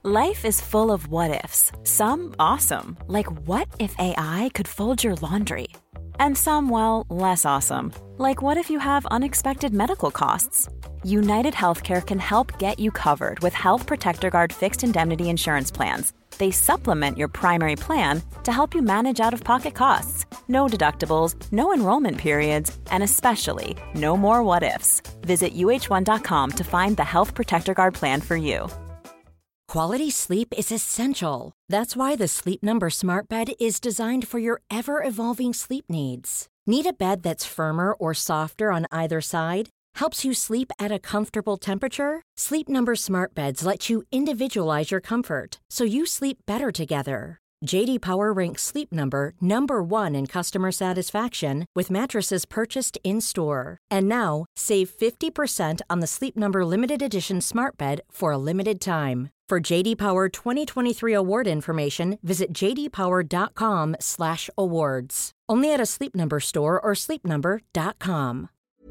Life is full of what-ifs. Some awesome, like what if AI could fold your laundry? And some, well, less awesome, like what if you have unexpected medical costs? United Healthcare can help get you covered with Health Protector Guard fixed indemnity insurance plans. They supplement your primary plan to help you manage out-of-pocket costs. No deductibles, no enrollment periods, and especially no more what-ifs. Visit uh1.com to find the Health Protector Guard plan for you. Quality sleep is essential. That's why the Sleep Number Smart Bed is designed for your ever-evolving sleep needs. Need a bed that's firmer or softer on either side? Helps you sleep at a comfortable temperature? Sleep Number Smart Beds let you individualize your comfort, so you sleep better together. J.D. Power ranks Sleep Number number 1 in customer satisfaction with mattresses purchased in-store. And now, save 50% on the Sleep Number Limited Edition Smart Bed for a limited time. For J.D. Power 2023 award information, visit jdpower.com/awards. Only at a Sleep Number store or sleepnumber.com.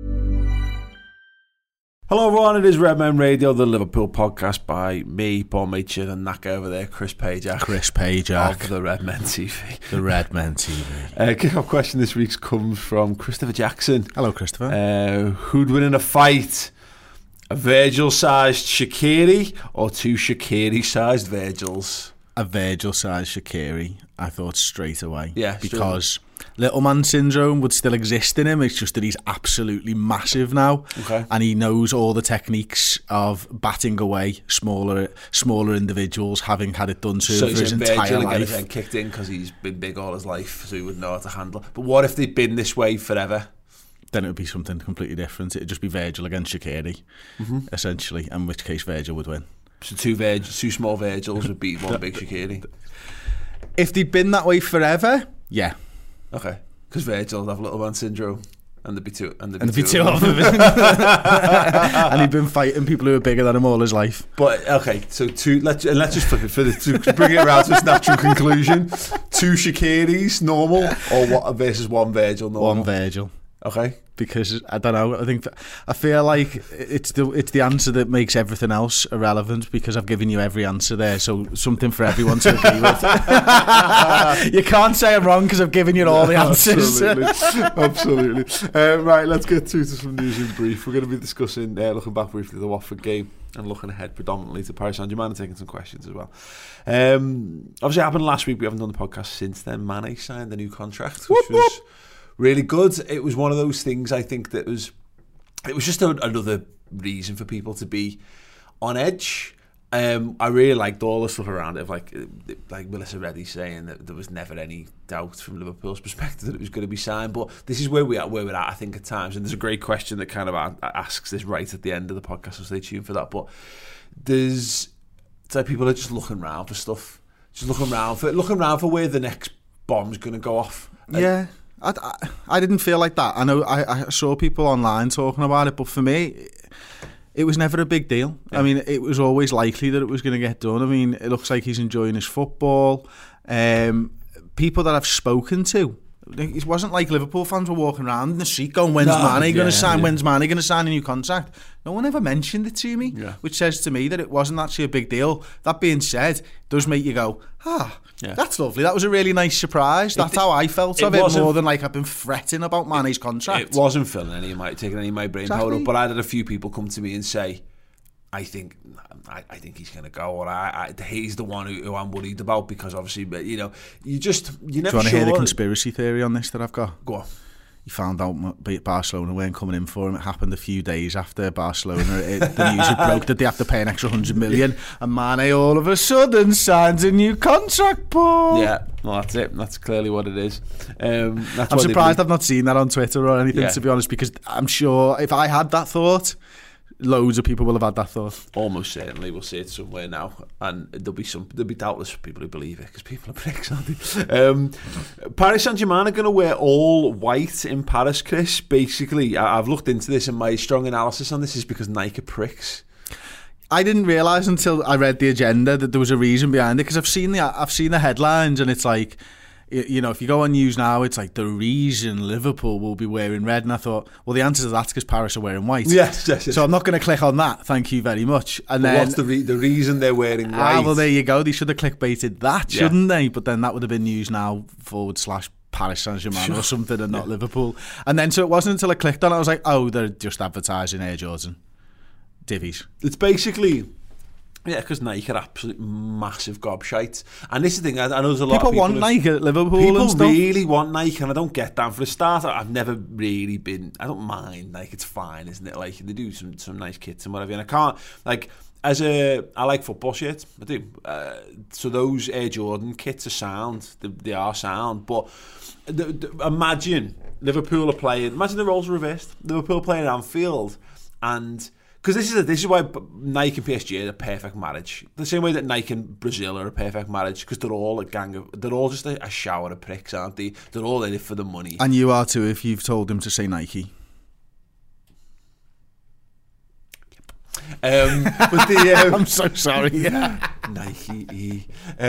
Hello everyone, it is Redmen Radio, the Liverpool podcast by me, Paul Machin, and that guy over there, Chris Pajak. Chris Pajak. Of the Redmen TV. The Redmen TV. Kick-off question this week comes from Christopher Jackson. Hello, Christopher. Who'd win in a fight? A Virgil-sized Shaqiri or two Shaqiri-sized Virgils? A Virgil-sized Shaqiri, I thought straight away. Yeah, because little man syndrome would still exist in him. It's just that he's absolutely massive now. Okay. And he knows all the techniques of batting away smaller individuals, having had it done to him for his entire life. Get his head kicked in because he's been big all his life, so he would know how to handle it. But what if they'd been this way forever? Then it would be something completely different. It would just be Virgil against Shaqiri, essentially, in which case Virgil would win. So two small Virgils would beat one big Shaqiri. If they'd been that way forever, yeah. Okay, because Virgil would have little man syndrome, and there'd be two of them. And he'd been fighting people who are bigger than him all his life. But okay, so let's just flip it to bring it around to its natural conclusion. Two Shaqiris normal, or what versus one Virgil normal? One Virgil. Okay. Because I don't know, I feel like it's the answer that makes everything else irrelevant, because I've given you every answer there, so something for everyone to agree with. You can't say I'm wrong because I've given you all the answers. Absolutely. Right, let's get to some news in brief. We're going to be discussing, looking back briefly at the Watford game and looking ahead predominantly to Paris Saint-Germain and taking some questions as well. Obviously it happened last week. We haven't done the podcast since then. Mane signed a new contract, which was really good. It was one of those things, I think, it was just another reason for people to be on edge. I really liked all the stuff around it, like Melissa Reddy saying that there was never any doubt from Liverpool's perspective that it was going to be signed. But this is where we're at, I think, at times. And there's a great question that kind of asks this right at the end of the podcast, so stay tuned for that. But it's like people are just looking around for stuff, just looking around for where the next bomb's going to go off. Yeah. I didn't feel like that. I know I saw people online talking about it, but for me, it was never a big deal. Yeah. I mean, it was always likely that it was going to get done. I mean, it looks like he's enjoying his football. People that I've spoken to, it wasn't like Liverpool fans were walking around in the street going, when's Mane going to sign? When's Mane going to sign a new contract? No one ever mentioned it to me, which says to me that it wasn't actually a big deal. That being said, it does make you go, that's lovely. That was a really nice surprise. That's how I felt of it, more than like I've been fretting about Mane's contract. It wasn't taking any of my brain power up, but I had a few people come to me and say, I think he's going to go, or he's the one who I'm worried about, because obviously, you know, you're never sure. Do you want to hear the conspiracy theory on this that I've got? Go on. He found out Barcelona weren't coming in for him. It happened a few days after Barcelona. The news had broke that they have to pay an extra 100 million, and Mane all of a sudden signs a new contract, Paul. Yeah, well, that's it. That's clearly what it is. I'm surprised I've not seen that on Twitter or anything, to be honest, because I'm sure if I had that thought, loads of people will have had that thought. Almost certainly we'll see it somewhere now, and there'll be doubtless people who believe it, because people are pricks, aren't they? Paris Saint-Germain are going to wear all white in Paris, Chris. Basically, I've looked into this, and my strong analysis on this is because Nike are pricks. I didn't realise until I read the agenda that there was a reason behind it, because I've seen the headlines, and it's like, you know, if you go on news now, it's like the reason Liverpool will be wearing red. And I thought, well, the answer to that's because Paris are wearing white. Yes. So I'm not going to click on that. Thank you very much. And but then what's the reason they're wearing white? Well, there you go. They should have clickbaited that, shouldn't they? But then that would have been news now / Paris Saint-Germain or something, and not Liverpool. And then so it wasn't until I clicked on it, I was like, oh, they're just advertising Air Jordan divvies. It's basically, because Nike are absolute massive gobshites. And this is the thing, I know there's a lot of people want Nike at Liverpool. People and stuff. really want Nike, and I don't get that. For a start, I've never really been. I don't mind. Like, it's fine, isn't it? Like, they do some nice kits and whatever. And I can't like. I like football shirts, I do. So those Air Jordan kits are sound. They are sound. But imagine Liverpool are playing. Imagine the roles are reversed. Liverpool playing at Anfield, and because this is why Nike and PSG are a perfect marriage. The same way that Nike and Brazil are a perfect marriage, because they're all a gang of. They're all just a shower of pricks, aren't they? They're all in it for the money. And you are too, if you've told them to say Nike. But the I'm so sorry. Nike.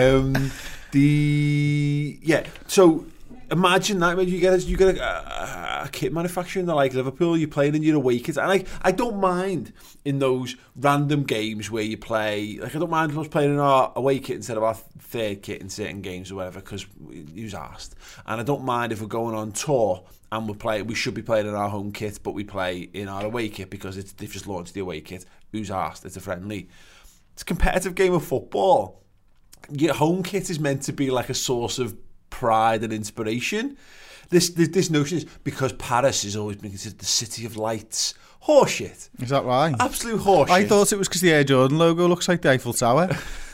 So imagine that when you get a kit manufacturer in the like Liverpool, you're playing in your away kits, and I don't mind in those random games where you play. Like, I don't mind us playing in our away kit instead of our third kit in certain games or whatever, because who's asked. And I don't mind if we're going on tour and we should be playing in our home kit, but we play in our away kit because they've just launched the away kit. Who's asked? It's a friendly. It's a competitive game of football. Your home kit is meant to be like a source of pride and inspiration. This notion is because Paris has always been considered the city of lights. Horseshit. Is that right? Absolute horseshit. I thought it was because the Air Jordan logo looks like the Eiffel Tower.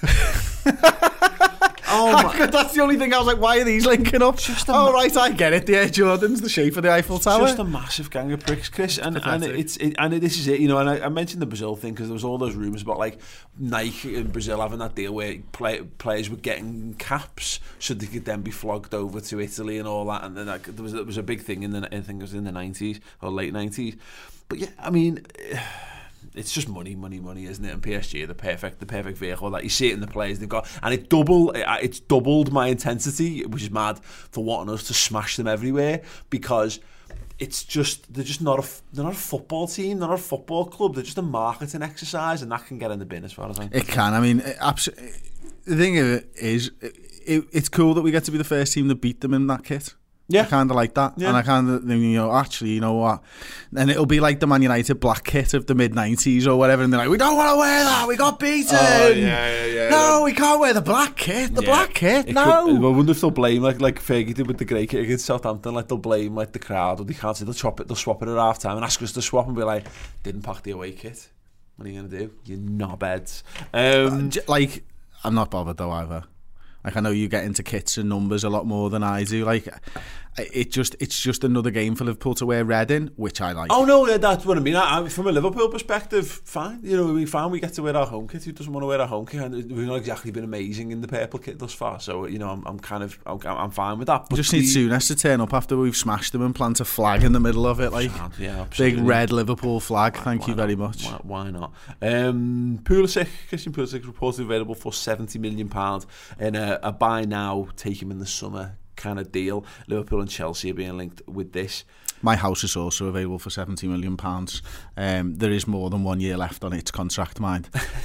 That's the only thing I was like, why are these linking up? Right, I get it. The Air Jordan's the shape of the Eiffel Tower. Just a massive gang of pricks, Chris. And this is it, you know. And I mentioned the Brazil thing because there was all those rumours about like Nike in Brazil having that deal where players were getting caps so they could then be flogged over to Italy and all that. And then there was a big thing I think it was in the 90s or late 90s. But yeah, I mean, it's just money, isn't it? And PSG are the perfect vehicle. Like, you see it in the players they've got, and it's doubled my intensity, which is mad, for wanting us to smash them everywhere, because they're not a football team, they're not a football club. They're just a marketing exercise, and that can get in the bin as far as I'm concerned. It can. I mean, the thing of it is, it's cool that we get to be the first team that beat them in that kit. Yeah. I kind of like that. Yeah. And I kind of, actually, you know what? And it'll be like the Man United black kit of the mid-90s or whatever. And they're like, we don't want to wear that. We got beaten. Oh, yeah. No, we can't wear the black kit. Black kit, no. I wonder if they'll blame, like Fergie did with the grey kit against Southampton, like they'll blame like the crowd, or they can't say they'll swap it at half-time and ask us to swap and be like, didn't pack the away kit. What are you going to do? You knobheads. Like, I'm not bothered though either. Like, I know you get into kits and numbers a lot more than I do. Like, it's just another game for Liverpool to wear red in, which I like. Oh no, that's what I mean. From a Liverpool perspective, fine. You know, we get to wear our home kit. Who doesn't want to wear our home kit? And we've not exactly been amazing in the purple kit thus far. So, you know, I'm fine with that. But we just need Souness to turn up after we've smashed them and plant a flag in the middle of it, like big red Liverpool flag. Thank you very much. Why not? Christian Pulisic reportedly available for £70 million in a buy now, take him in the summer kind of deal. Liverpool and Chelsea are being linked with this. My house is also available for £70 million. There is more than 1 year left on its contract, mind.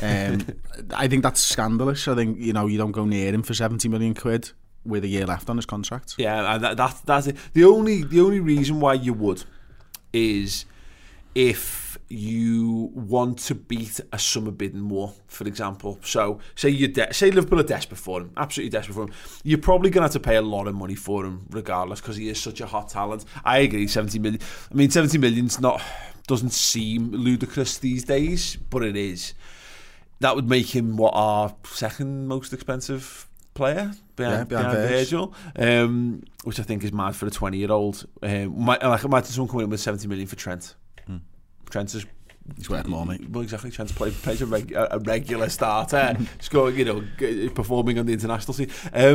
I think that's scandalous. I think, you know, you don't go near him for 70 million quid with a year left on his contract. Yeah, and that's it. The only reason why you would is if you want to beat a summer bidding war, for example. So say Liverpool are desperate for him, absolutely desperate for him. You're probably going to have to pay a lot of money for him regardless, because he is such a hot talent. I agree, 70 million. I mean, 70 million's doesn't seem ludicrous these days, but it is. That would make him our second most expensive player behind Virgil, which I think is mad for a 20-year-old. Imagine someone coming in with 70 million for Trent. Trent is, he's worth more, mate. Well, exactly. Trent plays a regular starter, scoring, performing on the international scene.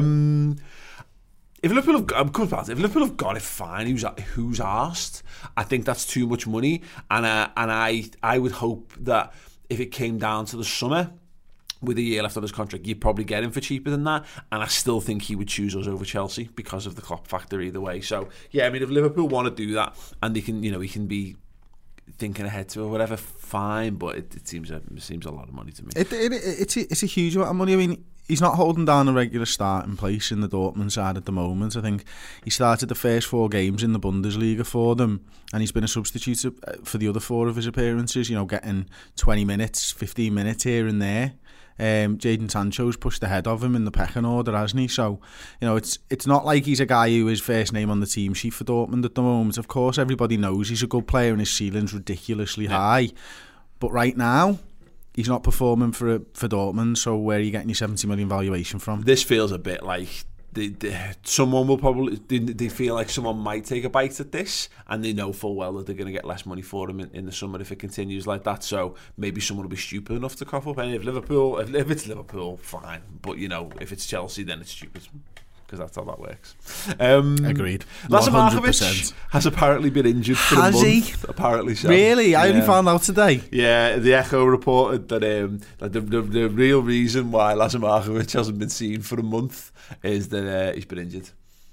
If Liverpool have got it, fine. Who's asked? I think that's too much money, and I would hope that if it came down to the summer, with a year left on his contract, you'd probably get him for cheaper than that, and I still think he would choose us over Chelsea because of the Klopp factor either way. So yeah, I mean, if Liverpool want to do that and they can, he can be thinking ahead to or whatever, fine, but it seems a lot of money to me. It's a huge amount of money. I mean, he's not holding down a regular starting place in the Dortmund side at the moment. I think he started the first 4 games in the Bundesliga for them, and he's been a substitute for the other 4 of his appearances, getting 20 minutes, 15 minutes here and there. Jadon Sancho's pushed ahead of him in the pecking order, hasn't he? So, it's not like he's a guy who is first name on the team sheet for Dortmund at the moment. Of course, everybody knows he's a good player and his ceiling's ridiculously high. But right now, he's not performing for Dortmund, so where are you getting your 70 million valuation from? This feels a bit like someone will probably, they feel like someone might take a bite at this, and they know full well that they're going to get less money for him in the summer if it continues like that. So maybe someone will be stupid enough to cough up. And if it's Liverpool, fine. But if it's Chelsea, then it's stupid, because that's how that works. Agreed. Lazar Markovic has apparently been injured for a month. Has he? Apparently so. Really? I only found out today. Yeah, the Echo reported that the real reason why Lazar Markovic hasn't been seen for a month is that he's been injured.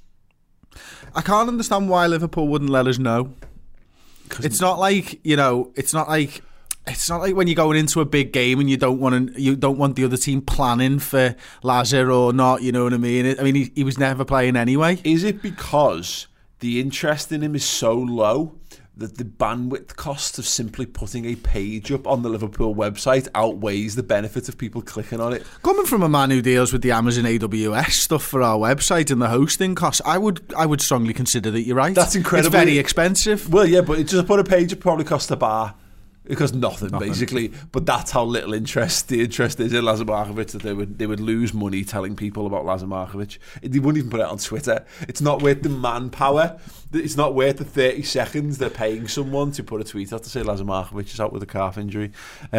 I can't understand why Liverpool wouldn't let us know. It's not like, it's not like when you're going into a big game and you don't want the other team planning for Lazar or not, you know what I mean? I mean, he was never playing anyway. Is it because the interest in him is so low that the bandwidth cost of simply putting a page up on the Liverpool website outweighs the benefit of people clicking on it? Coming from a man who deals with the Amazon AWS stuff for our website and the hosting costs, I would strongly consider that you're right. That's incredible. It's very expensive. Well, yeah, but just put a page up probably costs a bar. It costs nothing, basically. But that's how little the interest is in Lazar Markovic, that they would lose money telling people about Lazar Markovic. They wouldn't even put it on Twitter. It's not worth the manpower. It's not worth the 30 seconds they're paying someone to put a tweet out to say Lazar Markovic is out with a calf injury.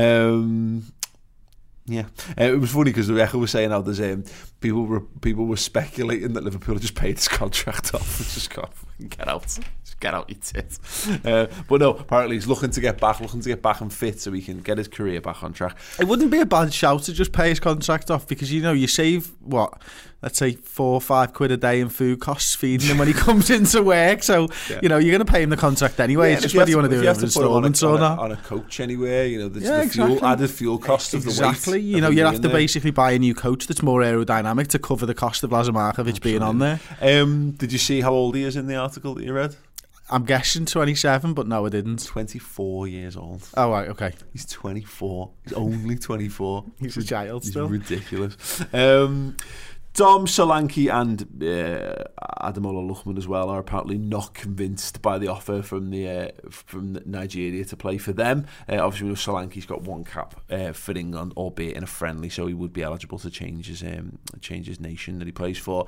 Yeah, it was funny because the Echo was saying how there's people were speculating that Liverpool had just paid his contract off. Just get out, you tit. But no, apparently he's looking to get back and fit so he can get his career back on track. It wouldn't be a bad shout to just pay his contract off, because you save let's say 4 or 5 quid a day in food costs feeding him when he comes into work. So you're going to pay him the contract anyway. It's just whether you want to do it over installments or not. On a coach anyway, the added fuel cost of the weight. Exactly. You'd have to basically buy a new coach that's more aerodynamic to cover the cost of Lazar Markovic being on there. Did you see how old he is in the article that you read? I'm guessing 27, but no, I didn't. 24 years old. Oh, right, okay. He's 24. He's only 24. He's a child still. He's ridiculous. Dom Solanke and Ademola Lookman as well are apparently not convinced by the offer from Nigeria to play for them. Obviously, we know Solanke's got 1 cap for England, albeit in a friendly, so he would be eligible to change his nation that he plays for.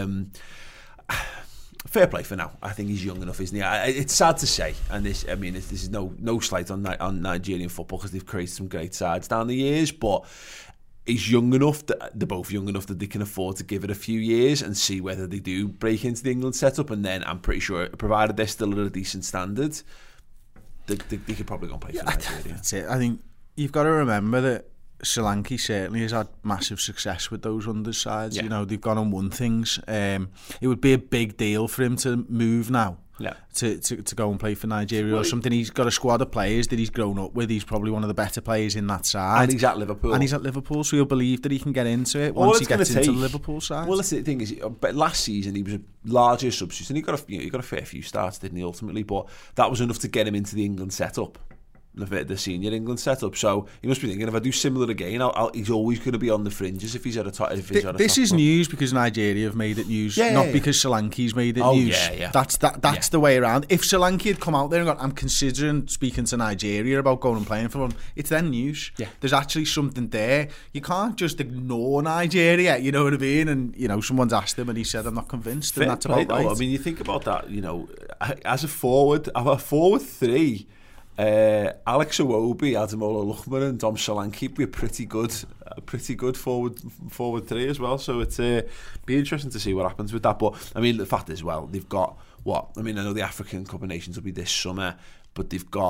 Fair play for now. I think he's young enough, isn't he? It's sad to say, and this is no slight on Nigerian football, because they've created some great sides down the years, but he's young enough that they're both young enough that they can afford to give it a few years and see whether they do break into the England setup, and then I'm pretty sure, provided they're still at a decent standard, they could probably go and play for Nigeria. That's it. I think you've got to remember that Solanke certainly has had massive success with those undersides. Yeah. They've gone and won things. It would be a big deal for him to move now. Yeah. To go and play for Nigeria or something. He's got a squad of players that he's grown up with. He's probably one of the better players in that side. And he's at Liverpool. So he'll believe that he can get into it once he gets into the Liverpool side. Well, that's the thing is, but last season he was a larger substitute, and he got a fair few starts, didn't he, ultimately? But that was enough to get him into the England setup. The senior England setup, so he must be thinking, if I do similar again, he's always going to be on the fringes if he's at a top. This is news because Nigeria have made it news, not because Solanke's made it news. That's the way around. If Solanke had come out there and gone, I'm considering speaking to Nigeria about going and playing for them, it's then news. Yeah. There's actually something there. You can't just ignore Nigeria, you know what I mean? And someone's asked him and he said, I'm not convinced. Fair and that's about right. I mean, you think about that. As a forward 3. Alex Iwobi, Ademola Lookman and Dom Solanke be a pretty good forward 3 as well, so it's be interesting to see what happens with that. But I mean, the fact is, well, they've got I know the African Cup of Nations will be this summer, but they've got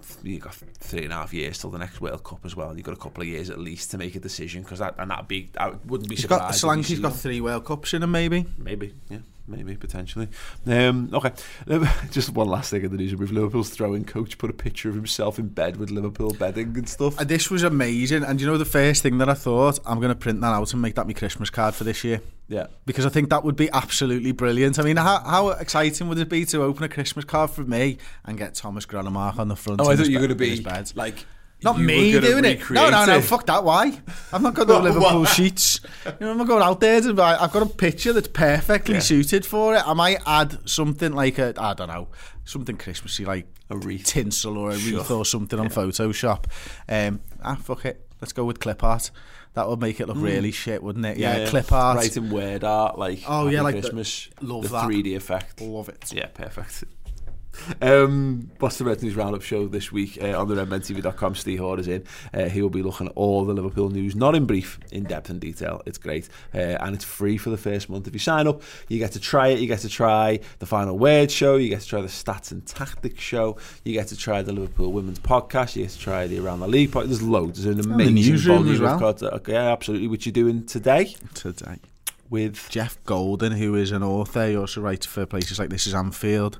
you've got 3.5 years till the next World Cup as well. You've got a couple of years at least to make a decision, because I wouldn't be surprised. Solanke's got 3 World Cups in him, maybe. Yeah. Maybe, potentially. Okay, just one last thing in the news. With Liverpool's throwing coach put a picture of himself in bed with Liverpool bedding and stuff. This was amazing. And you know the first thing that I thought, I'm going to print that out and make that my Christmas card for this year. Yeah. Because I think that would be absolutely brilliant. I mean, how exciting would it be to open a Christmas card for me and get Thomas Granemark on the front? Oh, I thought you were going to be like... Not me doing it. No, fuck that. Why? I've not got no Liverpool sheets. I'm not going out there to buy. I've got a picture that's perfectly suited for it. I might add something like I don't know, something Christmassy like a wreath, tinsel or a wreath or something on Photoshop. Fuck it. Let's go with clip art. That would make it look really shit, wouldn't it? Yeah, clip art. Right in word art, like like Christmas. Love the that 3D effect. Love it. Yeah, perfect. What's the Red News Roundup show this week on the redmentv.com. Steve Hoare is in. He will be looking at all the Liverpool news, not in brief, in depth and detail. It's great, and it's free for the first month. If you sign up, you get to try it. You get to try the Final Word show. You get to try the Stats and Tactics show. You get to try the Liverpool Women's podcast. You get to try the Around the League podcast. There's loads. There's an amazing volume as well. Yeah, absolutely. Which you're doing today? With Jeff Golden, who is an author. He also writes for places like This Is Anfield.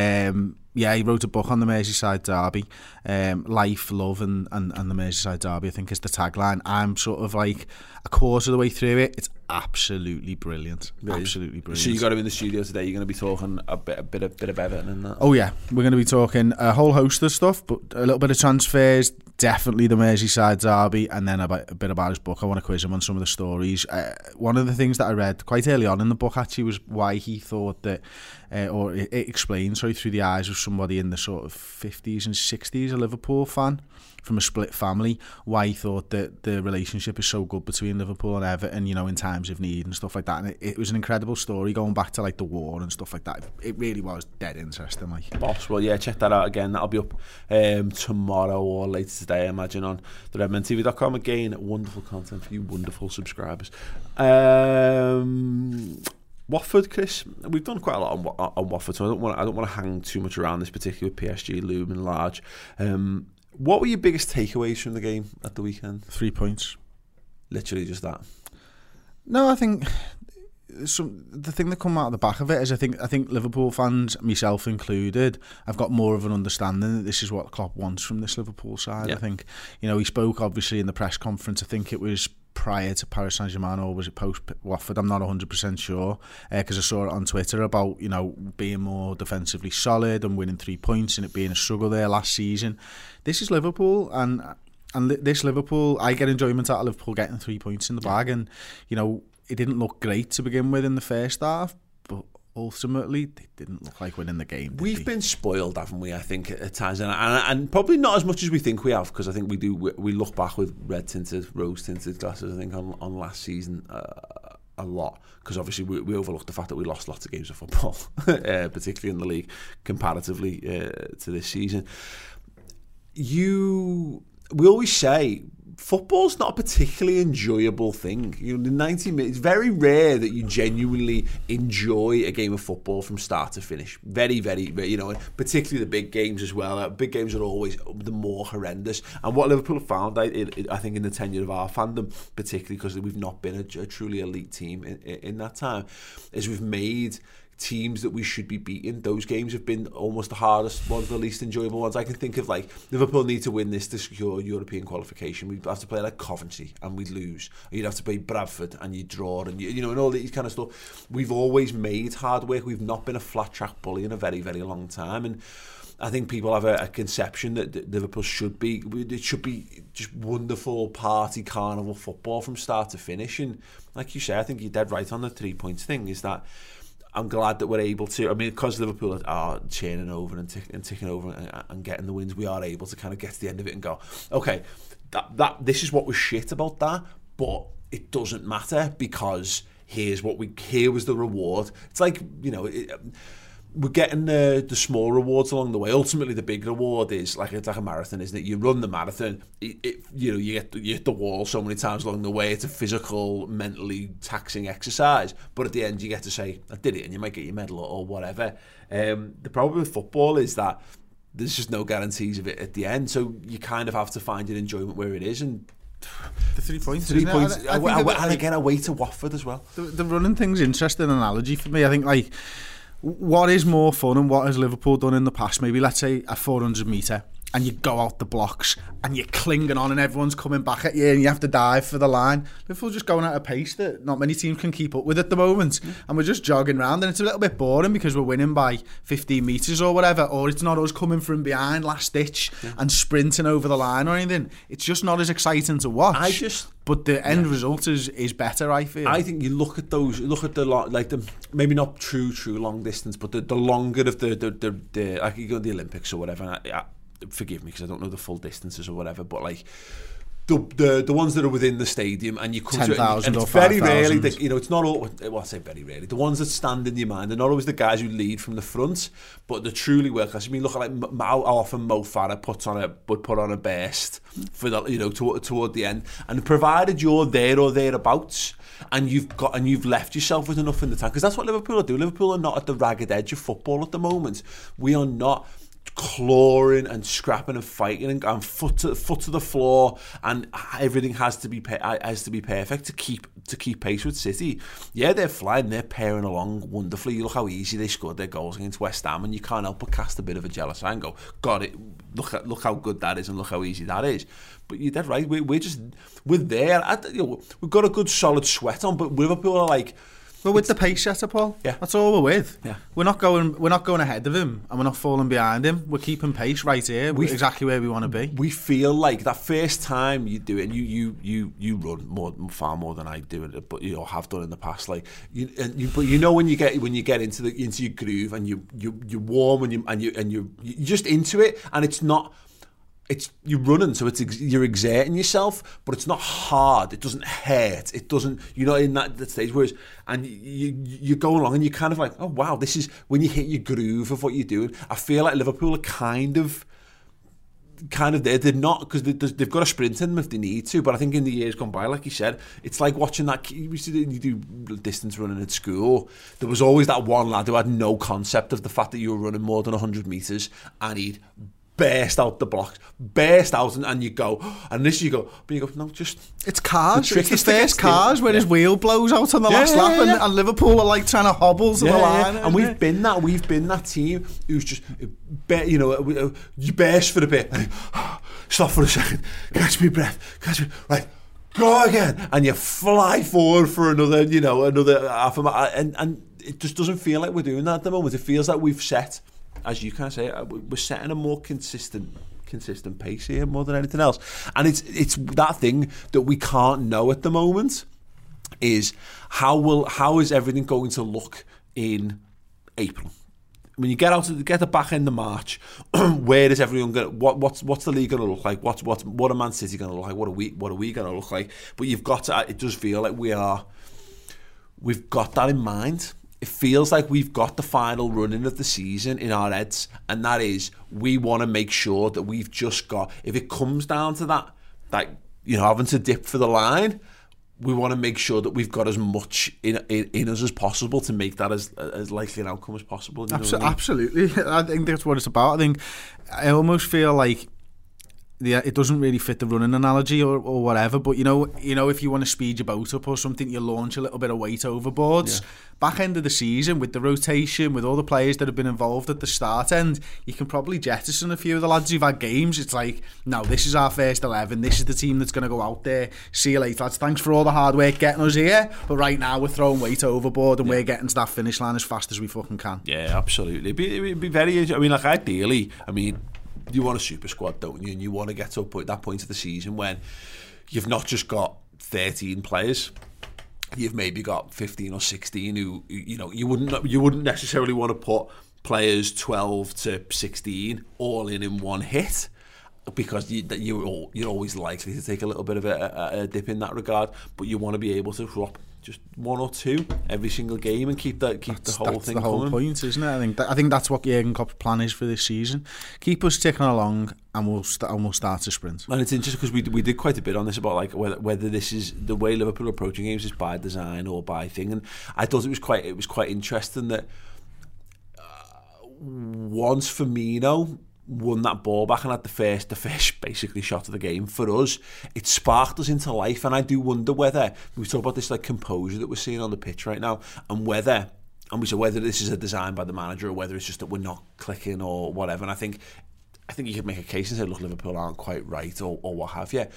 He wrote a book on the Merseyside derby. Life, Love and the Merseyside derby, I think, is the tagline. I'm sort of like a quarter of the way through it. It's absolutely brilliant. Absolutely brilliant. So you got him in the studio today. You're going to be talking a bit of Everton and that. Oh yeah, we're going to be talking a whole host of stuff, but a little bit of transfers, definitely the Merseyside derby, and then a bit about his book. I want to quiz him on some of the stories. One of the things that I read quite early on in the book actually was why he thought that, or it explains through the eyes of somebody in the sort of 50s and 60s, a Liverpool fan from a split family, why he thought that the relationship is so good between Liverpool and Everton, in times of need and stuff like that. And it was an incredible story going back to like the war and stuff like that. It really was dead interesting. Boss, well, yeah, check that out again. That'll be up tomorrow or later today, I imagine, on the redmentv.com. Again, wonderful content for you wonderful subscribers. Watford, Chris, we've done quite a lot on Watford, so I don't want to hang too much around this particular PSG looming large. What were your biggest takeaways from the game at the weekend? 3 points. Literally just that. No, I think the thing that come out of the back of it is I think Liverpool fans, myself included, have got more of an understanding that this is what Klopp wants from this Liverpool side. Yeah. I think, he spoke obviously in the press conference. I think it was prior to Paris Saint-Germain, or was it post Watford? I'm not 100% sure, because I saw it on Twitter about being more defensively solid and winning 3 points and it being a struggle there last season. This is Liverpool, and this Liverpool, I get enjoyment out of Liverpool getting 3 points in the bag, and it didn't look great to begin with in the first half, but ultimately they didn't look like winning the game. We've been spoiled, haven't we, I think, at times, and probably not as much as we think we have, because I think we look back with red-tinted, rose-tinted glasses, I think, on last season a lot, because obviously we overlooked the fact that we lost lots of games of football, particularly in the league, comparatively to this season. We always say football's not a particularly enjoyable thing. The 90 minutes, it's very rare that you genuinely enjoy a game of football from start to finish. Very, very, particularly the big games as well. Big games are always the more horrendous. And what Liverpool have found, I think, in the tenure of our fandom, particularly because we've not been a truly elite team in that time, is we've made teams that we should be beating. Those games have been almost the hardest ones, the least enjoyable ones. I can think of, like, Liverpool need to win this to secure European qualification. We'd have to play like Coventry and we'd lose. Or you'd have to play Bradford and you'd draw, and and all these kind of stuff. We've always made hard work. We've not been a flat track bully in a very, very long time, and I think people have a conception that Liverpool should be just wonderful party carnival football from start to finish. And like you say, I think you're dead right on the 3 points thing, is that I'm glad that we're able to, because Liverpool are churning over and ticking over and getting the wins, we are able to kind of get to the end of it and go, okay, this is what was shit about that, but it doesn't matter, because here was the reward. It's like, we're getting the small rewards along the way. Ultimately, the big reward is it's like a marathon, isn't it? You run the marathon, you hit the wall so many times along the way. It's a physical, mentally taxing exercise, but at the end you get to say, I did it, and you might get your medal or whatever. The problem with football is that there's just no guarantees of it at the end. So you kind of have to find your enjoyment where it is. And the 3 points. 3 points. And again, away to Watford as well. The running thing's interesting analogy for me. I think, like, what is more fun and what has Liverpool done in the past? Maybe, let's say, a 400 metre, and you go out the blocks and you're clinging on and everyone's coming back at you and you have to dive for the line. Liverpool just going at a pace that not many teams can keep up with at the moment, and we're just jogging around, and it's a little bit boring because we're winning by 15 metres or whatever, or it's not us coming from behind last ditch and sprinting over the line or anything. It's just not as exciting to watch. But the end result is better, I feel. I think you look at the maybe not true long distance, but the longer of the like you go to the Olympics or whatever. Forgive me because I don't know the full distances or whatever, but like the ones that are within the stadium, and you come 10,000 to it, and it's very rarely that, it's not all. Well, I say very rarely. The ones that stand in your mind, they're not always the guys who lead from the front, but they're truly world class. I mean, look at like how often Mo Farah would put on a burst for the toward the end, and provided you're there or thereabouts, and you've left yourself with enough in the tank, because that's what Liverpool are doing. Liverpool are not at the ragged edge of football at the moment. We are not clawing and scrapping and fighting and foot to the floor, and everything has to be perfect to keep pace with City. Yeah, they're flying, they're pairing along wonderfully. You look how easy they scored their goals against West Ham, and you can't help but cast a bit of a jealous eye and go, God, look how good that is, and look how easy that is. But you're dead right. We're there. We've got a good solid sweat on, but Liverpool are like. We're with the pace setter, Paul. Yeah. That's all we're with. Yeah. We're not going ahead of him, and we're not falling behind him. We're keeping pace right here. We're exactly where we want to be. We feel like that first time you do it, and you run far more than I do it, but have done in the past. Like but when you get into your groove, and you're warm, and you're just into it, and it's not. You're running, so you're exerting yourself, but it's not hard. It doesn't hurt. It doesn't. You're not in that stage. Whereas, and you go along, and you're kind of like, oh wow, this is when you hit your groove of what you're doing. I feel like Liverpool are kind of there. They're not, because they've got a sprint in them if they need to. But I think in the years gone by, like you said, it's like watching that. You do distance running at school. There was always that one lad who had no concept of the fact that you were running more than 100 metres, and he'd burst out the blocks, and you go, and this you go, but you go, no, just... It's cars, it's the first cars where his wheel blows out on the last lap, and Liverpool are like trying to hobble to the line. And we've been that team who's just, you burst for a bit, and stop for a second, catch me breath, right, go again, and you fly forward for another half a mile, and it just doesn't feel like we're doing that at the moment. It feels like we've set, as you kind of say, we're setting a more consistent pace here more than anything else. And it's that thing that we can't know at the moment is how is everything going to look in April? When you get the back end of March, where is everyone going? What's the league going to look like? What are Man City going to look like? What are we going to look like? But you've got to. It does feel like we've got that in mind. It feels like we've got the final running of the season in our heads, and that is, we want to make sure that we've just got, if it comes down to that having to dip for the line, we want to make sure that we've got as much in us as possible to make that as likely an outcome as possible. Absolutely. I think that's what it's about. I almost feel like it doesn't really fit the running analogy or whatever, but if you want to speed your boat up or something, you launch a little bit of weight overboards. Back end of the season, with the rotation, with all the players that have been involved at the start end, you can probably jettison a few of the lads who've had games. It's like, no, this is our first 11, this is the team that's going to go out there, see you later lads, thanks for all the hard work getting us here, but right now we're throwing weight overboard, and we're getting to that finish line as fast as we fucking can. Yeah, absolutely. It'd be very, ideally, you want a super squad, don't you? And you want to get to that point of the season when you've not just got 13 players, you've maybe got 15 or 16 who, you wouldn't necessarily want to put players 12 to 16 all in one hit, because you're always likely to take a little bit of a dip in that regard. But you want to be able to drop just one or two every single game and keep the whole thing coming. That's the whole point, isn't it? I think that's what Jurgen Klopp's plan is for this season. Keep us ticking along, and we'll start to sprint. And it's interesting because we did quite a bit on this about like whether this is the way Liverpool are approaching games is by design or by thing. And I thought it was quite interesting that once Firmino won that ball back and had the first basically shot of the game for us, it sparked us into life. And I do wonder whether, we talk about this like composure that we're seeing on the pitch right now, and whether this is a design by the manager or whether it's just that we're not clicking or whatever. And I think you could make a case and say, look, Liverpool aren't quite right or what have you.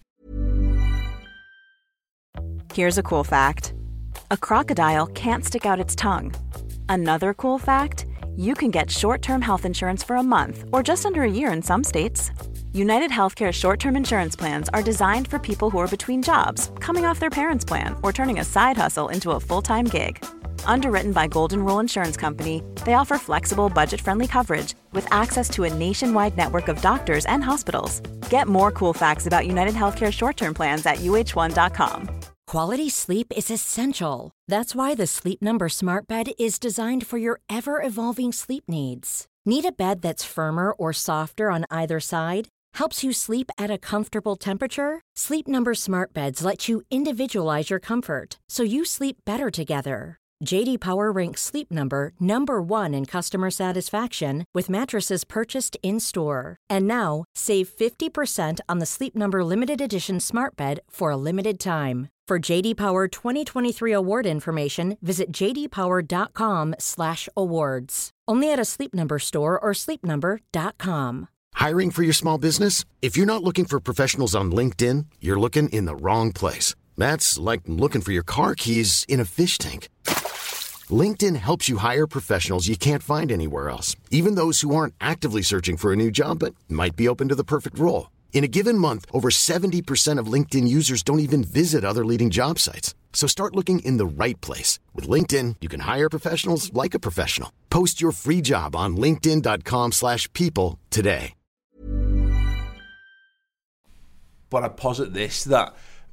Here's a cool fact. A crocodile can't stick out its tongue. Another cool fact, you can get short-term health insurance for a month or just under a year in some states. United Healthcare short-term insurance plans are designed for people who are between jobs, coming off their parents' plan, or turning a side hustle into a full-time gig. Underwritten by Golden Rule Insurance Company, they offer flexible, budget-friendly coverage with access to a nationwide network of doctors and hospitals. Get more cool facts about United Healthcare short-term plans at uh1.com. Quality sleep is essential. That's why the Sleep Number Smart Bed is designed for your ever-evolving sleep needs. Need a bed that's firmer or softer on either side? Helps you sleep at a comfortable temperature? Sleep Number Smart Beds let you individualize your comfort, so you sleep better together. J.D. Power ranks Sleep Number number 1 in customer satisfaction with mattresses purchased in-store. And now, save 50% on the Sleep Number Limited Edition Smart Bed for a limited time. For J.D. Power 2023 award information, visit jdpower.com/awards. Only at a Sleep Number store or sleepnumber.com. Hiring for your small business? If you're not looking for professionals on LinkedIn, you're looking in the wrong place. That's like looking for your car keys in a fish tank. LinkedIn helps you hire professionals you can't find anywhere else, even those who aren't actively searching for a new job but might be open to the perfect role. In a given month, over 70% of LinkedIn users don't even visit other leading job sites. So start looking in the right place. With LinkedIn, you can hire professionals like a professional. Post your free job on linkedin.com/people today. But I posit this, that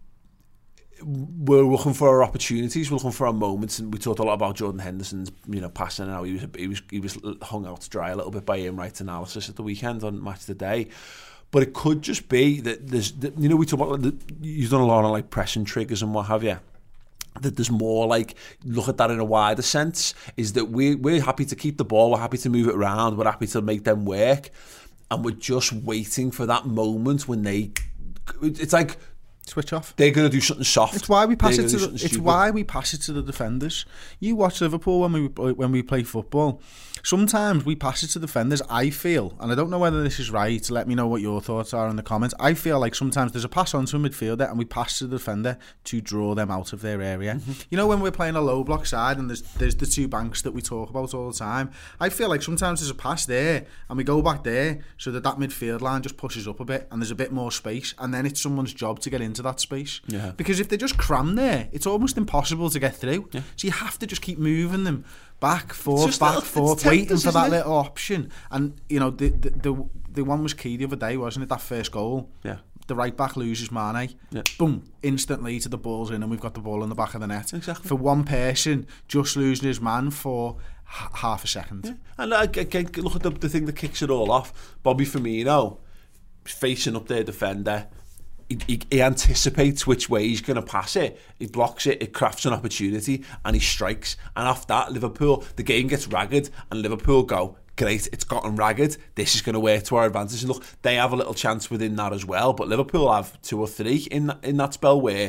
we're looking for our opportunities, we're looking for our moments, and we talked a lot about Jordan Henderson's, passing, and how he was hung out to dry a little bit by Ian Wright's analysis at the weekend on Match of the Day. But it could just be that there's, we talk about, you've done a lot of like pressing triggers and what have you, that there's more like, look at that in a wider sense, is that we're happy to keep the ball, we're happy to move it around, we're happy to make them work, and we're just waiting for that moment when it's like, switch off. They're going to do something soft. It's why we pass it to the defenders. You watch Liverpool when we play football. Sometimes we pass it to defenders, I feel, and I don't know whether this is right, let me know what your thoughts are in the comments. I feel like sometimes there's a pass on to a midfielder and we pass to the defender to draw them out of their area. Mm-hmm. When we're playing a low block side and there's the two banks that we talk about all the time, I feel like sometimes there's a pass there and we go back there so that midfield line just pushes up a bit and there's a bit more space, and then it's someone's job to get into that space. Yeah. Because if they just cram there, it's almost impossible to get through. Yeah. So you have to just keep moving them back, forth, waiting for that little option. And the one was key the other day, wasn't it? That first goal. Yeah. The right back loses Mane. Yeah. Boom! Instantly to the ball's in, and we've got the ball in the back of the net. Exactly. For one person just losing his man for half a second. Yeah. And again, look at the thing that kicks it all off. Bobby Firmino facing up their defender. He anticipates which way he's going to pass it. He blocks it, it crafts an opportunity, and he strikes. And after that, Liverpool, the game gets ragged, and Liverpool go, great, it's gotten ragged, this is going to work to our advantage. And look, they have a little chance within that as well, but Liverpool have 2 or 3 in that spell where,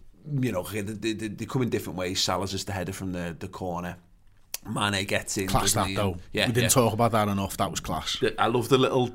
they come in different ways. Salah's just the header from the corner. Mane gets in. Class that, though. Yeah, we didn't talk about that enough. That was class. I love the little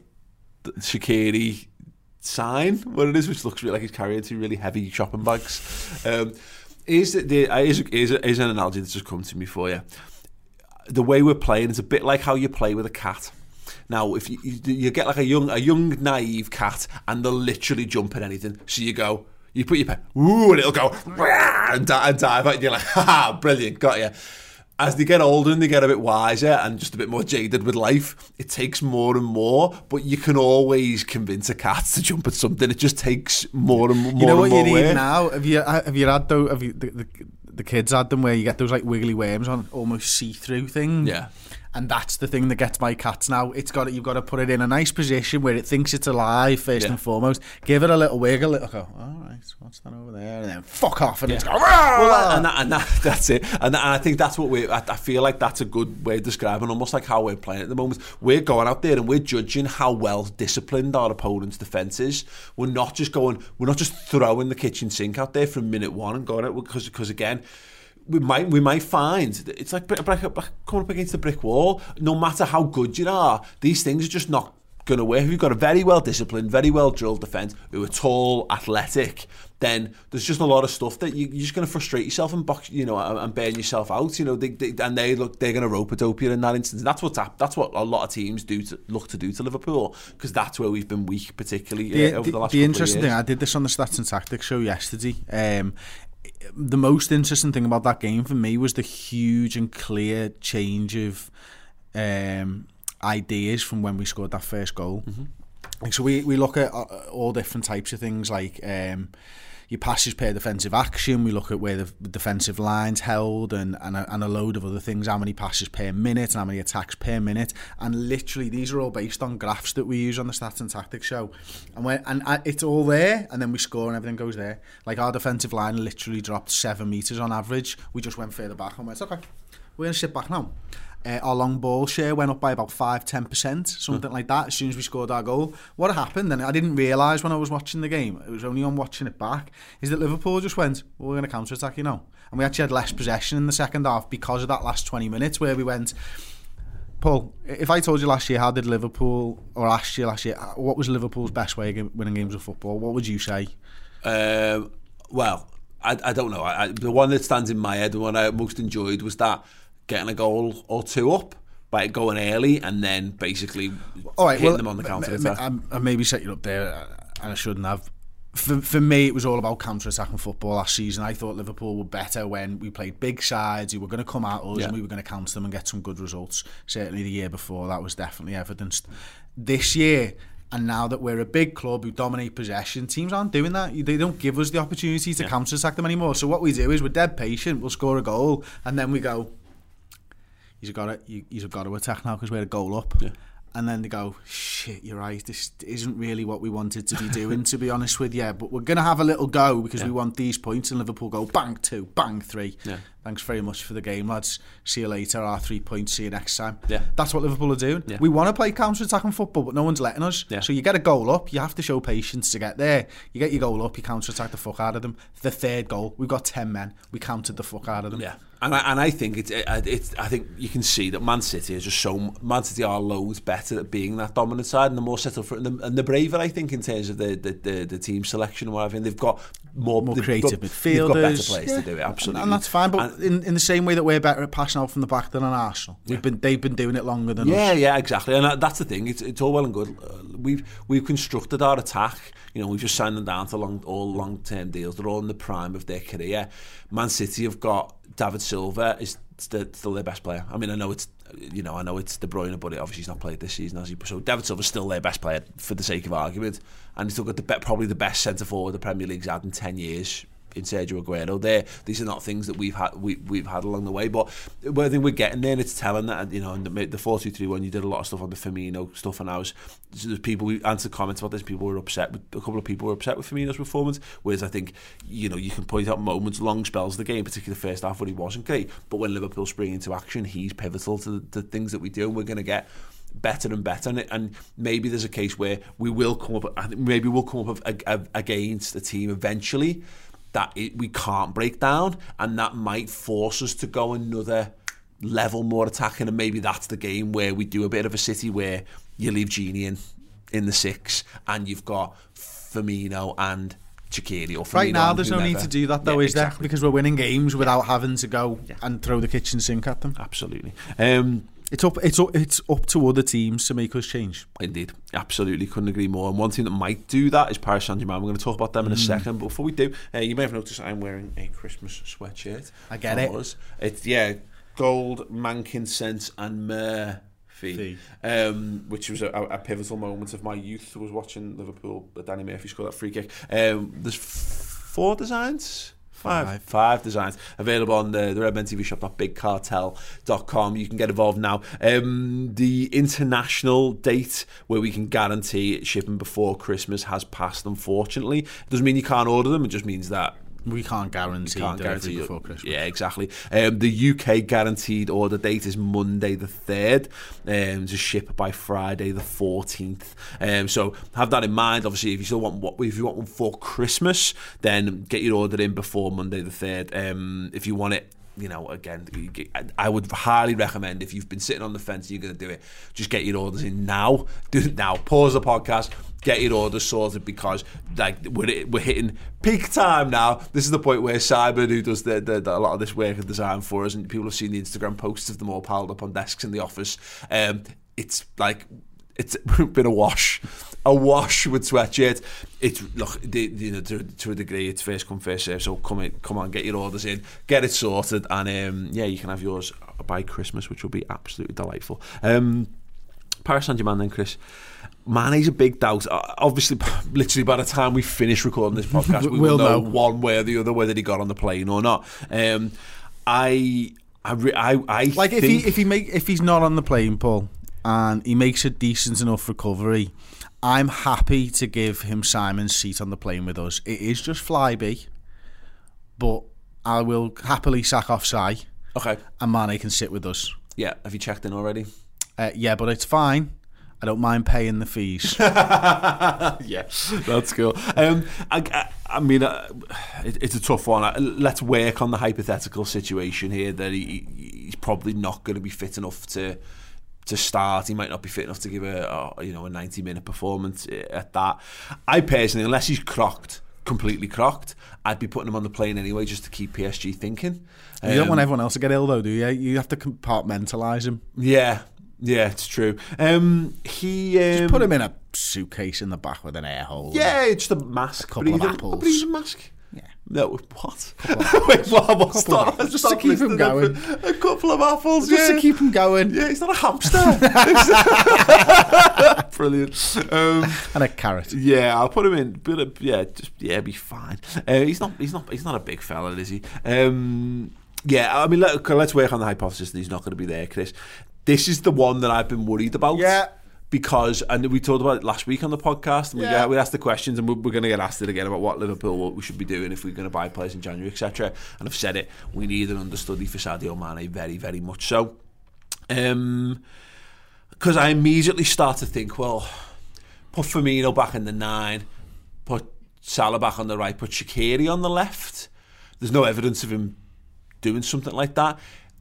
Shaqiri sign, what it is, which looks really like he's carrying 2 really heavy shopping bags. Here's an analogy that's just come to me for you. The way we're playing is a bit like how you play with a cat. Now, if you get like a young naive cat, and they'll literally jump at anything. So you put your pen, ooh, and it'll go and dive out, and you're like, haha, brilliant, got you. As they get older and they get a bit wiser and just a bit more jaded with life, it takes more and more, but you can always convince a cat to jump at something. It just takes more and more. You know what you need now? Have you had the kids had them where you get those like wiggly worms on almost see-through things? Yeah. and that's the thing that gets my cats now. You've got to put it in a nice position where it thinks it's alive first and foremost. Give it a little wiggle. Go, all right, what's that over there? And then fuck off, and it's go. Well, that's it. And I think that's what I feel like that's a good way of describing almost like how we're playing at the moment. We're going out there and we're judging how well disciplined our opponent's defence is. We're not just throwing the kitchen sink out there from minute one and going out because again, we might find it's like coming up against the brick wall. No matter how good you are, these things are just not going to work. If you've got a very well disciplined, very well drilled defence who are tall, athletic, then there's just a lot of stuff that you're just going to frustrate yourself and box, and burn yourself out. They're going to rope-a-dope you in that instance. That's what a lot of teams look to do to Liverpool, because that's where we've been weak, particularly over the last couple of years. The interesting thing, I did this on the Stats and Tactics show yesterday. The most interesting thing about that game for me was the huge and clear change of ideas from when we scored that first goal. Mm-hmm. So we look at all different types of things, like your passes per defensive action. We look at where the defensive line's held and a load of other things, how many passes per minute and how many attacks per minute. And literally, these are all based on graphs that we use on the Stats and Tactics show. And it's all there, and then we score and everything goes there. Like, our defensive line literally dropped 7 metres on average. We just went further back and went, okay, we're going to sit back now. Our long ball share went up by about 5-10%, something like that, as soon as we scored our goal. What happened, and I didn't realise when I was watching the game, it was only on watching it back, is that Liverpool just went, we're going to counter-attack, And we actually had less possession in the second half because of that last 20 minutes where we went... Paul, if I told you last year, how did Liverpool, or asked you last year, what was Liverpool's best way of winning games of football, what would you say? Well, I don't know. The one that stands in my head, the one I most enjoyed was that getting a goal or two up by going early and then basically hitting them on the counter-attack. I maybe set you up there, and I shouldn't have. For me, it was all about counter-attacking football last season. I thought Liverpool were better when we played big sides who were going to come at us and we were going to counter them and get some good results. Certainly the year before, that was definitely evidenced. This year, and now that we're a big club who dominate possession, teams aren't doing that. They don't give us the opportunity to counter-attack them anymore. So what we do is we're dead patient, we'll score a goal, and then we go... You've got to attack now because we're a goal up. Yeah. And then they go, shit, you're right, this isn't really what we wanted to be doing, to be honest with you. But we're going to have a little go because we want these points. And Liverpool go, bang 2, bang 3. Yeah. Thanks very much for the game, lads. See you later, our 3 points, see you next time. Yeah. That's what Liverpool are doing. Yeah. We want to play counter-attacking football, but no one's letting us. Yeah. So you get a goal up, you have to show patience to get there. You get your goal up, you counter-attack the fuck out of them. The third goal, we've got 10 men, we countered the fuck out of them. Yeah. And I think I think you can see that Man City is just Man City are loads better at being that dominant side and the more settled for and the braver, I think, in terms of the team selection and whatever. And they've got more creative midfielders. They've got better players to do it, absolutely. And that's fine, but in the same way that we're better at passing out from the back than an Arsenal, they've been doing it longer than us. Yeah, exactly. And that's the thing. It's all well and good. We've constructed our attack. We've just signed them down to long-term deals. They're all in the prime of their career. Man City have got David Silva is still their best player. I mean, I know it's De Bruyne, but obviously he's not played this season, has he? So David Silva's still their best player for the sake of argument, and he's still got probably the best centre forward the Premier League's had in 10 years. In Sergio Aguero, these are not things that we've had along the way, but I think we're getting there, and it's telling that in the 4-2-3-1 you did a lot of stuff on the Firmino stuff, and there's people we answered comments about this. People were upset with a couple of people were upset with Firmino's performance, whereas I think you can point out moments, long spells of the game, particularly the first half when he wasn't great, but when Liverpool spring into action, he's pivotal to the things that we do, and we're going to get better and better, and maybe there's a case where we'll come up against a team eventually that we can't break down, and that might force us to go another level more attacking, and maybe that's the game where we do a bit of a City where you leave Gini in the 6 and you've got Firmino and Shaqiri or Firmino. Right now there's no need to do that though, is there? Because we're winning games without having to go and throw the kitchen sink at them. Absolutely. It's up to other teams to make us change. Indeed, absolutely, couldn't agree more. And one team that might do that is Paris Saint-Germain. We're going to talk about them in a second, but before we do, you may have noticed I'm wearing a Christmas sweatshirt. I get it. It's gold, Mankind and Murphy, which was a pivotal moment of my youth. I was watching Liverpool, Danny Murphy scored that free kick. There's 4 designs. Five designs available on the Redmen TV shop.bigcartel.com. You can get involved now. The international date where we can guarantee shipping before Christmas has passed, unfortunately. It doesn't mean you can't order them, it just means that we can't guarantee delivery before Christmas. Yeah, exactly. The UK guaranteed order date is Monday the 3rd, to ship by Friday the 14th. So have that in mind. Obviously, if you want one for Christmas, then get your order in before Monday the 3rd. If you want it, again, I would highly recommend, if you've been sitting on the fence and you're going to do it, just get your orders in now. Do it now. Pause the podcast. Get your orders sorted, because we're hitting peak time now. This is the point where Simon, who does a lot of this work and design for us, and people have seen the Instagram posts of them all piled up on desks in the office. It's been a wash with sweatshirts. It's to a degree, it's first come first serve. So come on, get your orders in, get it sorted, and you can have yours by Christmas, which will be absolutely delightful. Paris Saint-Germain then, Chris. Mane's a big doubt. Obviously, literally by the time we finish recording this podcast, we will know one way or the other whether he got on the plane or not. I like think if he's not on the plane, Paul, and he makes a decent enough recovery, I'm happy to give him Simon's seat on the plane with us. It is just Flyby, but I will happily sack off Si. Okay. And Mane can sit with us. Yeah. Have you checked in already? Yeah, but it's fine. I don't mind paying the fees. Yeah, that's cool. I mean, it's a tough one. Let's work on the hypothetical situation here that he's probably not going to be fit enough to start. He might not be fit enough to give a 90-minute performance at that. I personally, unless he's completely crocked, I'd be putting him on the plane anyway, just to keep PSG thinking. You don't want everyone else to get ill, though, do you? You have to compartmentalize him. Yeah, it's true. Just put him in a suitcase in the back with an air hole. Yeah, it's the mask. A couple of apples. A breathing mask. Yeah. No, what? Wait, what's that? Just to keep him going. A couple of apples. Just to keep him going. Yeah, he's not a hamster. Brilliant. And a carrot. Yeah, I'll put him in. But be fine. He's not a big fella, is he? Yeah, I mean, let's work on the hypothesis that he's not going to be there, Chris. This is the one that I've been worried about. Yeah. Because, and we talked about it last week on the podcast, and we asked the questions, and we're going to get asked it again about what we should be doing if we're going to buy players in January, etc. And I've said it, we need an understudy for Sadio Mane, very, very much so. Because I immediately start to think, well, put Firmino back in the 9, put Salah back on the right, put Shaqiri on the left. There's no evidence of him doing something like that.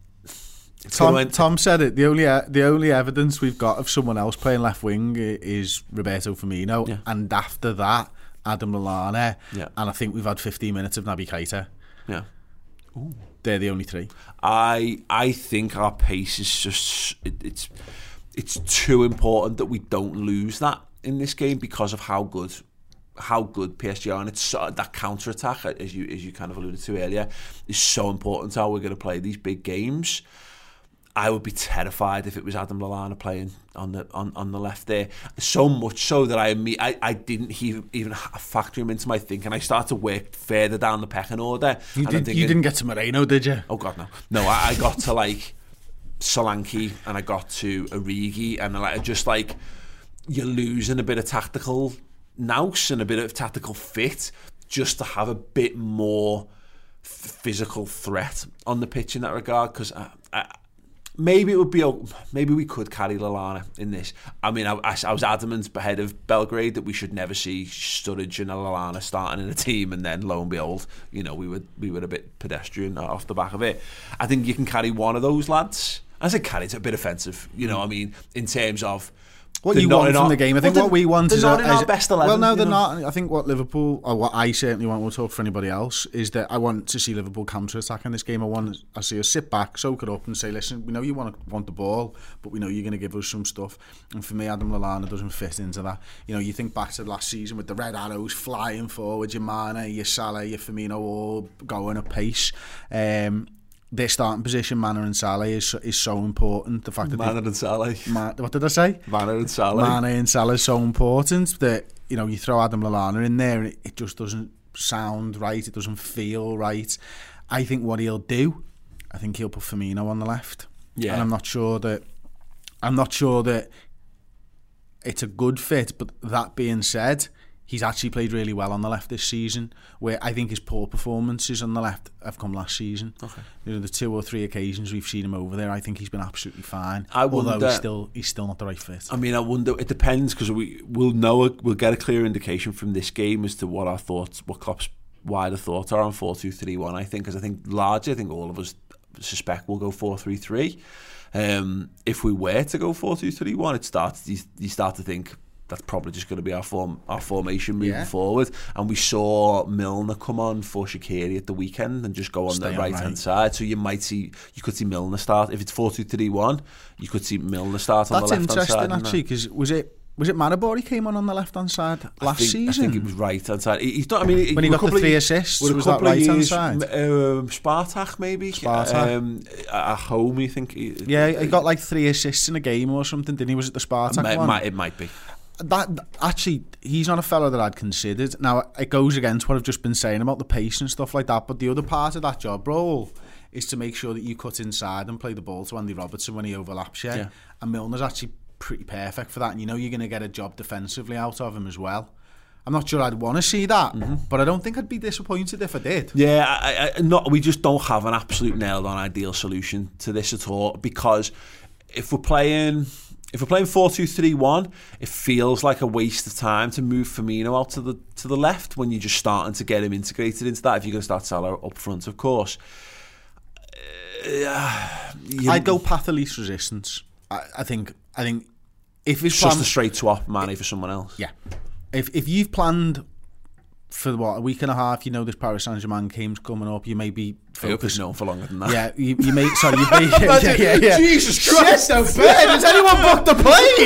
Tom said it. The only evidence we've got of someone else playing left wing is Roberto Firmino, and after that, Adam Lallana, and I think we've had 15 minutes of Naby Keita. Yeah, ooh. They're the only three. I think our pace is just it's too important that we don't lose that in this game because of how good PSG are, and it's that counter attack, as you kind of alluded to earlier, is so important to how we're going to play these big games. I would be terrified if it was Adam Lallana playing on the left there. So much so that I didn't even factor him into my thinking. I started to work further down the pecking order. You didn't get to Moreno, did you? Oh God, no. No, I got to like Solanke and I got to Origi, and you're losing a bit of tactical nous and a bit of tactical fit just to have a bit more physical threat on the pitch in that regard. Because maybe we could carry Lallana in this. I mean, I was adamant ahead of Belgrade that we should never see Sturridge and Lallana starting in a team, and then lo and behold, we were a bit pedestrian off the back of it. I think you can carry one of those lads. I say carry, it's a bit offensive, I mean, in terms of what you want from the game. I think what we want is not in our best 11. Well, no, they're not. I think what Liverpool, or what I certainly want, we'll talk for anybody else, is that I want to see Liverpool counter-attack in this game. I see us sit back, soak it up and say, listen, we know you want the ball, but we know you're going to give us some stuff. And for me, Adam Lallana doesn't fit into that. You think back to last season with the red arrows flying forward, your Mane, your Salah, your Firmino all going at pace. Their starting position, Mane and Salah, is so important. The fact that Mane and Salah. What did I say? Mane and Salah. Mane and Salah is so important that you throw Adam Lallana in there, and it just doesn't sound right. It doesn't feel right. I think what he'll do, I think he'll put Firmino on the left. Yeah. And I'm not sure that it's a good fit. But that being said, he's actually played really well on the left this season, where I think his poor performances on the left have come last season. Okay. You know, the 2 or 3 occasions we've seen him over there, I think he's been absolutely fine. Although he's still not the right fit. I mean, I wonder. It depends, because we'll get a clear indication from this game as to what Klopp's wider thoughts are on 4-2-3-1. I think, because I think all of us suspect we'll go 4-3-3. If we were to go 4-2-3-1, you start to think that's probably just going to be our formation moving forward. And we saw Milner come on for Shaqiri at the weekend and just go on the right hand side. So you could see Milner start. If it's 4-2-3-1, you could see Milner start on the left hand side. That's interesting, actually, because was it Maribor he came on the left hand side last season? I think it was right hand side. He's not. I mean, when he got the 3 assists, was that right hand side? Spartak maybe. At home, you think? He got like 3 assists in a game or something, didn't he? Was it the Spartak one? It might be. That actually, he's not a fellow that I'd considered. Now, it goes against what I've just been saying about the pace and stuff like that, but the other part of that job role is to make sure that you cut inside and play the ball to Andy Robertson when he overlaps you. Yeah. And Milner's actually pretty perfect for that, and you know you're going to get a job defensively out of him as well. I'm not sure I'd want to see that, but I don't think I'd be disappointed if I did. Yeah, we just don't have an absolute nailed-on ideal solution to this at all, because if we're playing 4-2-3-1, it feels like a waste of time to move Firmino out to the left when you're just starting to get him integrated into that. If you're going to start Salah up front, of course. I'd go path of least resistance. I think if it's just a straight swap Mane for someone else. Yeah. If you've planned for a week and a half, you know this Paris Saint-Germain game's coming up, you may be focused. I hope it's known for longer than that. Yeah, you may. Sorry, you may. Yeah. Jesus Christ! So bad. Has anyone booked the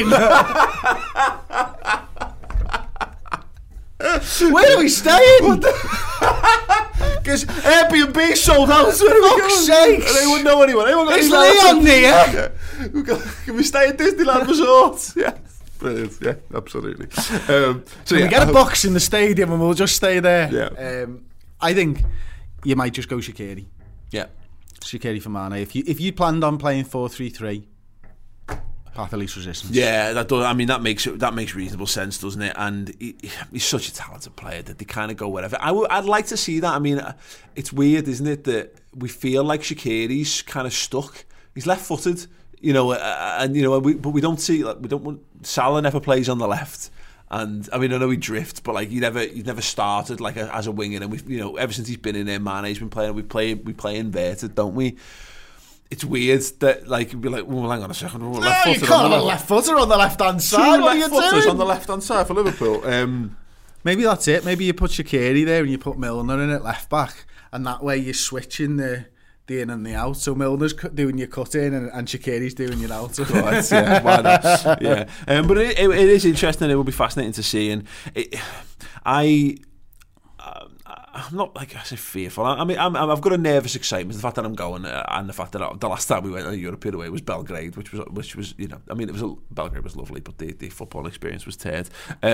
plane? Where are we staying? Because Airbnb sold out. For fuck's sake! They wouldn't know anyone. Is Leon near? Can we stay at Disneyland Resort? Yeah. Brilliant, yeah, absolutely. So we get a box in the stadium and we'll just stay there. Yeah. I think you might just go Shaqiri. Yeah. Shaqiri for Mane. If you planned on playing 4-3-3, path of least resistance. Yeah, that makes reasonable sense, doesn't it? And he's such a talented player that they kind of go wherever. I'd like to see that. I mean, it's weird, isn't it, that we feel like Shaqiri's kind of stuck. He's left-footed. You know, but we don't see, like, Salah never plays on the left, and I mean, I know he drifts, but like he never started like as a winger, and we, ever since he's been in there, Mane's been playing. We play inverted, don't we? It's weird that like you'd be like, well, hang on a second, you can't have a left footer on the left hand side. What are you doing? On the left hand side for Liverpool. Maybe that's it. Maybe you put Shaqiri there and you put Milner in at left back, and that way you're switching the in and the out. So Milner's doing your cut in and Shaqiri's doing your out. Course, yeah, why not? Yeah. But it is interesting. It will be fascinating to see. And I'm not, like I say, fearful. I mean, I've got a nervous excitement. The fact that I'm going, and the fact that the last time we went on a European away was Belgrade, which was I mean, Belgrade was lovely, but the football experience was turd.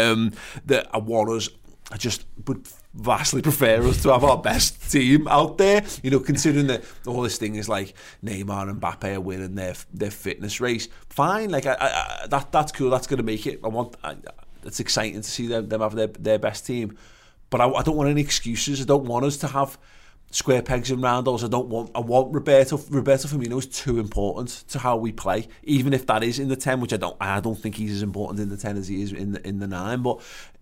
I just would vastly prefer us to have our best team out there, considering that all this thing is like Neymar and Mbappe are winning their fitness race. Fine, like that's cool. That's going to make it. It's exciting to see them have their best team, but I don't want any excuses. I don't want us to have square pegs and round holes. I want Roberto Firmino is too important to how we play, even if that is in the 10, which I don't think he's as important in the 10 as he is in the 9, but.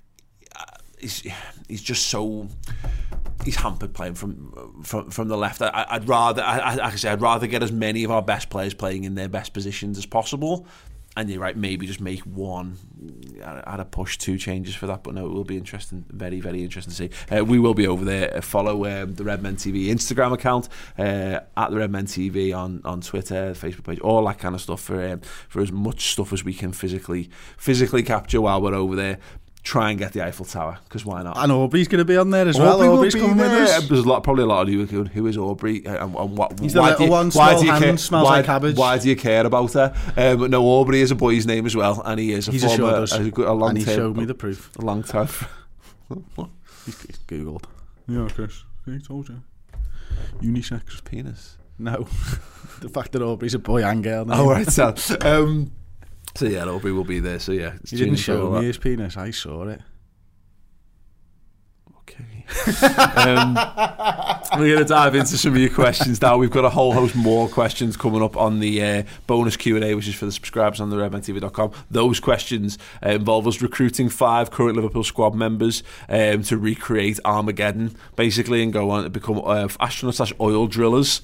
He's just so hampered playing from the left. I'd rather get as many of our best players playing in their best positions as possible. And you're right, maybe just make one. I'd have pushed 2 changes for that, but no, it will be interesting, very, very interesting to see. We will be over there. Follow the Redmen TV Instagram account, at the Redmen TV on Twitter, Facebook page, all that kind of stuff for as much stuff as we can physically capture while we're over there. Try and get the Eiffel Tower, because why not? And Aubrey's going to be on there as well. Aubrey's coming with us. There's probably a lot of you who is Aubrey and what. He's the little one, small hand, smells like cabbage. Why do you care about her? But no, Aubrey is a boy's name as well, and he is a former. And he showed me the proof. A long time. He's Googled. Yeah, Chris. I told you. Unisex. Penis. No. The fact that Aubrey's a boy and girl. Oh, right, so. So yeah, Aubrey will be there. So yeah, He didn't show me his penis. I saw it. Okay. We're going to dive into some of your questions now. We've got a whole host more questions coming up on the bonus Q&A, which is for the subscribers on the redmentv.com. Those questions involve us recruiting 5 current Liverpool squad members to recreate Armageddon, basically, and go on to become astronauts/oil drillers.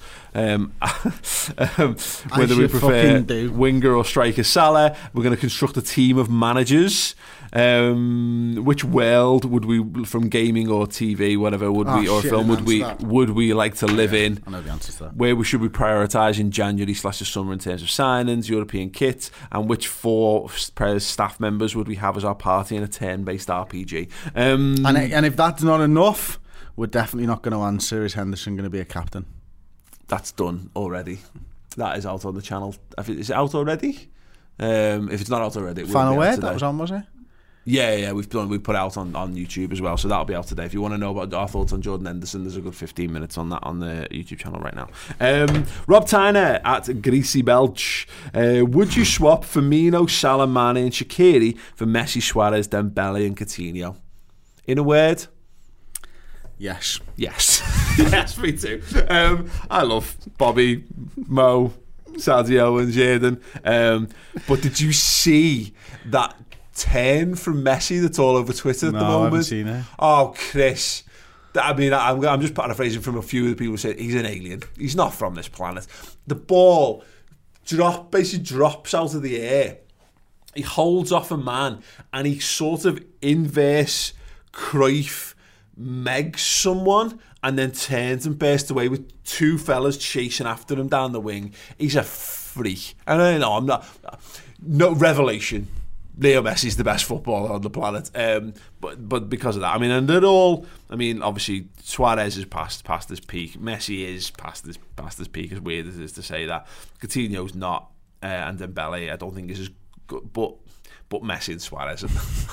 Whether we prefer winger or striker Salah. We're going to construct a team of managers. Which world would we, from gaming or TV, whatever, film would we like to live in? I know the answer to that. Where should we prioritise in January/the summer in terms of signings, European kit, and which 4 staff members would we have as our party in a turn-based RPG? And if that's not enough, we're definitely not going to answer, is Henderson going to be a captain? That's done already. That is out on the channel. Is it out already? If it's not out already, it will Final be word, out today. that was on, was it? Yeah, we've put it out on YouTube as well, so that'll be out today. If you want to know about our thoughts on Jordan Henderson, there's a good 15 minutes on that on the YouTube channel right now. Rob Tyner at Greasy Belch. Would you swap Firmino, Salah, Mane and Shaqiri for Messi, Suarez, Dembele and Coutinho? In a word? Yes. Yes, me too. I love Bobby, Mo, Sadio and Jadon. But did you see that turn from Messi that's all over Twitter at the moment? I haven't seen it. Oh, Chris. I mean, I'm just paraphrasing from a few of the people who say he's an alien. He's not from this planet. The ball basically drops out of the air. He holds off a man and he sort of inverse Cruyff megs someone and then turns and bursts away with 2 fellas chasing after him down the wing. He's a freak. And I know I'm not... No revelation. Leo Messi's the best footballer on the planet, but because of that, I mean, and they're all. I mean, obviously Suarez is past his peak. Messi is past his peak. As weird as it is to say that, Coutinho's not, and Dembele I don't think is as good, but Messi and Suarez,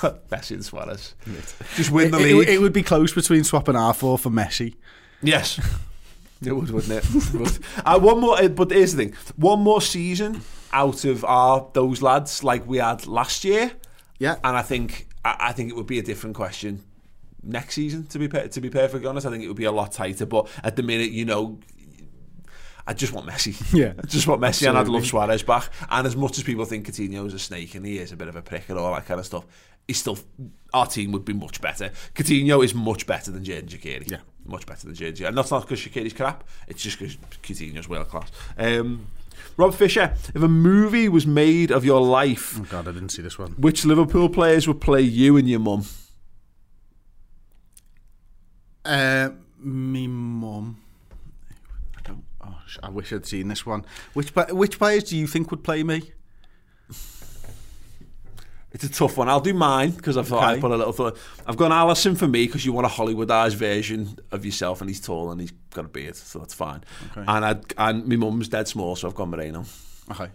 just win the league. It would be close between swapping R4 for Messi. Yes. It would, wouldn't it? One more, but here's the thing: one more season out of those lads like we had last year, yeah. And I think it would be a different question next season. To be perfectly honest, I think it would be a lot tighter. But at the minute, I just want Messi. Yeah, I just want Messi, absolutely. And I'd love Suarez back. And as much as people think Coutinho is a snake and he is a bit of a prick and all that kind of stuff, our team would be much better. Coutinho is much better than Xherdan Shaqiri. Yeah. Much better than Xherdan. And that's not because Shaqiri's crap, it's just because Coutinho's world class. Rob Fisher, if a movie was made of your life... Oh God, I didn't see this one. Which Liverpool players would play you and your mum? Me mum. I wish I'd seen this one. Which players do you think would play me? It's a tough one. I'll do mine because I thought I'd put a little thought. I've gone Alisson for me because you want a Hollywoodized version of yourself, and he's tall and he's got a beard, so that's fine. Okay. And my mum's dead small, so I've gone Moreno. Okay.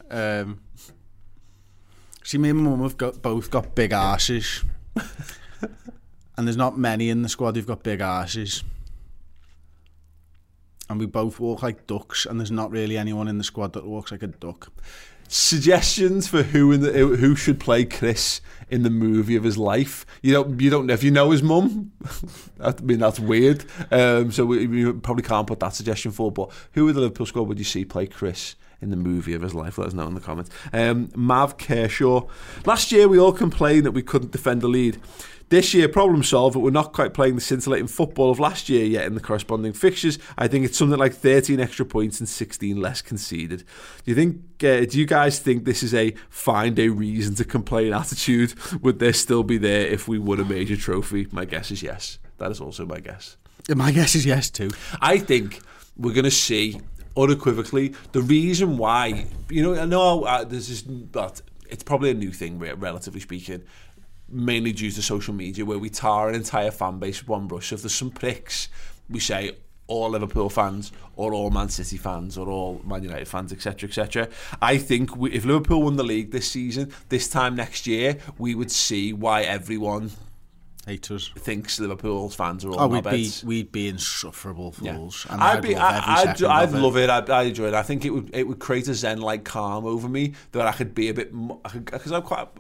See, me and my mum have both got big arses, and there's not many in the squad who've got big arses. And we both walk like ducks, and there's not really anyone in the squad that walks like a duck. Suggestions for who should play Chris in the movie of his life. You don't know if you know his mum. I mean, that's weird. So we probably can't put that suggestion forward. But who in the Liverpool squad would you see play Chris in the movie of his life? Let us know in the comments. Mav Kershaw. Last year we all complained that we couldn't defend the lead. This year, problem solved, but we're not quite playing the scintillating football of last year yet in the corresponding fixtures. I think it's something like 13 extra points and 16 less conceded. Do you guys think this is a find a reason to complain attitude? Would there still be there if we won a major trophy? My guess is yes. That is also my guess. My guess is yes too. I think we're going to see unequivocally the reason why, I know but it's probably a new thing, relatively speaking, mainly due to social media, where we tar an entire fan base with one brush. So if there's some pricks, we say all Liverpool fans, or all Man City fans, or all Man United fans, etc., etc. I think if Liverpool won the league this season, this time next year, we would see why everyone Hate us. thinks Liverpool's fans are all knobheads. We'd be insufferable fools. Yeah. And I'd love it. I'd enjoy it. I think it would create a zen-like calm over me that I could be a bit because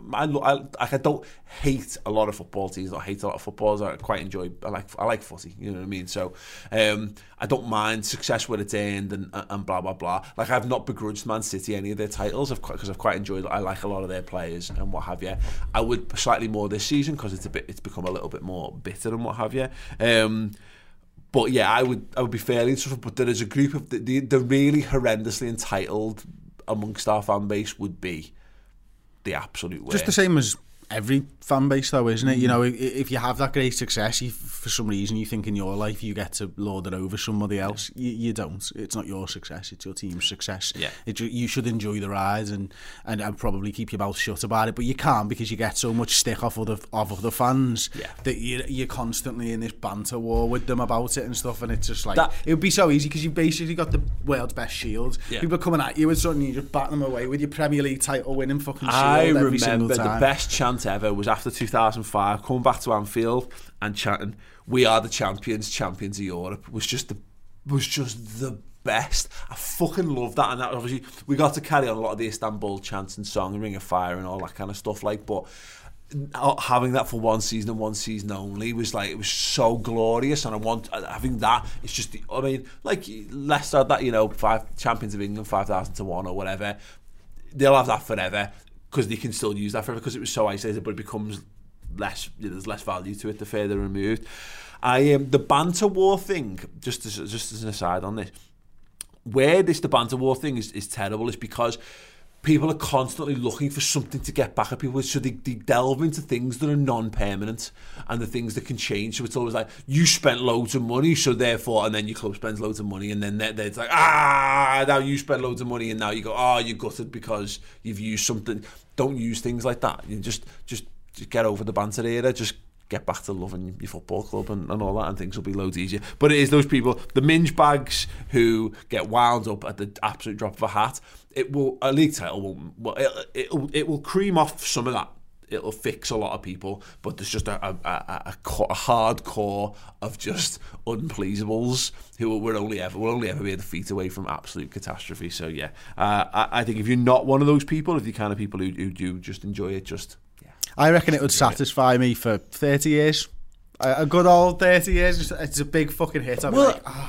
I don't hate a lot of football teams. I hate a lot of footballers. I quite enjoy. I like footy. You know what I mean? So I don't mind success where it's earned and blah blah blah. Like I've not begrudged Man City any of their titles because I've quite enjoyed. I like a lot of their players and what have you. I would slightly more this season because it's become a little bit more bitter and what have you. But yeah, I would be fairly insufferable. But there is a group of the really horrendously entitled amongst our fan base would be the absolute worst. Just the same as every fan base, though, isn't it? You know, if you have that great success, for some reason you think in your life you get to lord it over somebody else. You don't. It's not your success. It's your team's success. Yeah. You should enjoy the ride and probably keep your mouth shut about it, but you can't because you get so much stick off other fans that you're constantly in this banter war with them about it and stuff, and it's just like it would be so easy because you basically got the world's best shield. Yeah. People are coming at you with something, you just bat them away with your Premier League title winning fucking shield every single time. I remember the best chant ever was after 2005, coming back to Anfield and chanting, "We are the champions of Europe," was just the best. I fucking love that. And that, obviously we got to carry on a lot of the Istanbul chants and song and Ring of Fire and all that kind of stuff, like, but having that for one season and one season only was like, it was so glorious, and having that, it's just I mean, like Leicester had that, you know, 5 champions of England 5,000 to 1 or whatever. They'll have that forever because they can still use that forever because it was so isolated, but it becomes less, there's less value to it the further removed. The banter war thing, just as an aside on this, where the banter war thing is terrible is because people are constantly looking for something to get back at people, so they delve into things that are non-permanent and the things that can change. So it's always like, you spent loads of money, so therefore, and then your club spends loads of money, and then it's like, now you spend loads of money, and now you go, you're gutted because you've used something. Don't use things like that. You just get over the banter era. Just get back to loving your football club and all that, and things will be loads easier. But it is those people, the minge bags, who get wound up at the absolute drop of a hat. A league title it will cream off some of that. It'll fix a lot of people, but there's just a hard core of just unpleasables who will only ever be a defeat away from absolute catastrophe. So yeah, I think if you're not one of those people, if you're kind of people who do just enjoy it, I reckon it would satisfy me for 30 years. A good old 30 years. It's a big fucking hit. I'm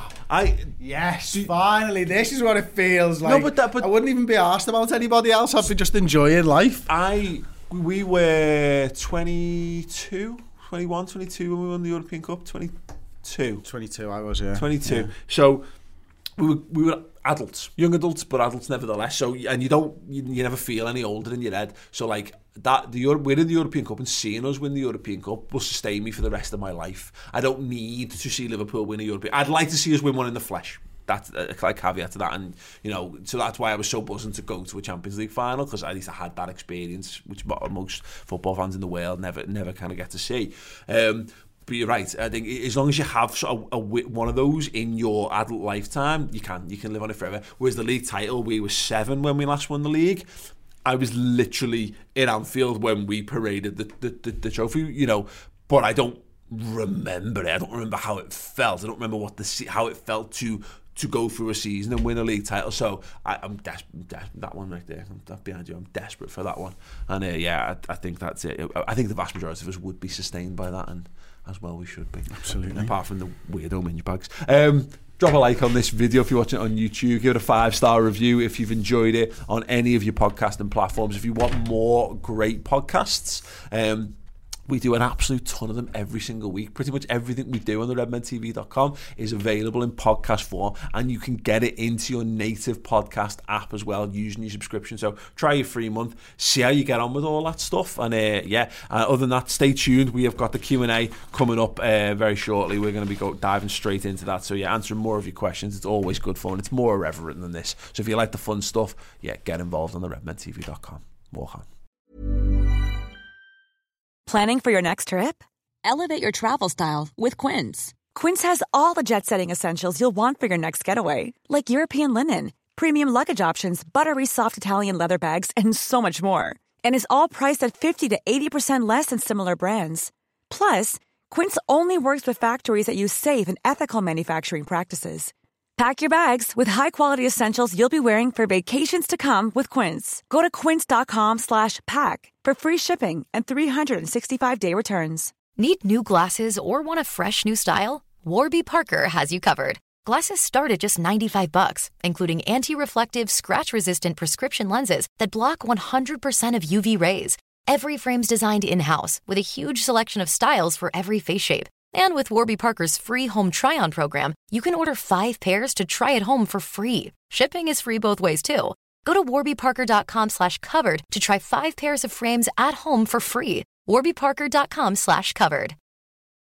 yes, finally, this is what it feels like. No, but I wouldn't even be asked about anybody else. I'd be just enjoying life. We were 22 when we won the European Cup. 22 I was, yeah. 22. Yeah. So we were adults, young adults, but adults nevertheless. So, and you never feel any older in your head. So like that, winning the European Cup and seeing us win the European Cup will sustain me for the rest of my life. I don't need to see Liverpool win a European. I'd like to see us win one in the flesh. That's a caveat to that, and so that's why I was so buzzing to go to a Champions League final, because at least I had that experience, which most football fans in the world never kind of get to see. But you're right. I think as long as you have one of those in your adult lifetime, you can live on it forever. Whereas the league title, we were 7 when we last won the league. I was literally in Anfield when we paraded the trophy, but I don't remember it. I don't remember how it felt. I don't remember how it felt to go through a season and win a league title. So I'm desperate. That one right there, I'm behind you. I'm desperate for that one. And I think that's it. I think the vast majority of us would be sustained by that, and as well we should be. Absolutely. Apart from the weirdo minge bags. Drop a like on this video if you're watching it on YouTube. Give it a 5-star review if you've enjoyed it on any of your podcasting platforms. If you want more great podcasts, we do an absolute ton of them every single week. Pretty much everything we do on the redmentv.com is available in podcast form, and you can get it into your native podcast app as well using your subscription. So try your free month, see how you get on with all that stuff. And other than that, stay tuned. We have got the Q&A coming up very shortly. We're going to be diving straight into that. So answering more of your questions. It's always good fun. It's more irreverent than this. So if you like the fun stuff, get involved on the redmentv.com. Walk on. Planning for your next trip? Elevate your travel style with Quince. Quince has all the jet-setting essentials you'll want for your next getaway, like European linen, premium luggage options, buttery soft Italian leather bags, and so much more. And is all priced at 50 to 80% less than similar brands. Plus, Quince only works with factories that use safe and ethical manufacturing practices. Pack your bags with high-quality essentials you'll be wearing for vacations to come with Quince. Go to quince.com/pack for free shipping and 365-day returns. Need new glasses or want a fresh new style? Warby Parker has you covered. Glasses start at just $95, including anti-reflective, scratch-resistant prescription lenses that block 100% of UV rays. Every frame's designed in-house with a huge selection of styles for every face shape. And with Warby Parker's free home try-on program, you can order 5 pairs to try at home for free. Shipping is free both ways, too. Go to warbyparker.com/covered to try 5 pairs of frames at home for free. warbyparker.com/covered.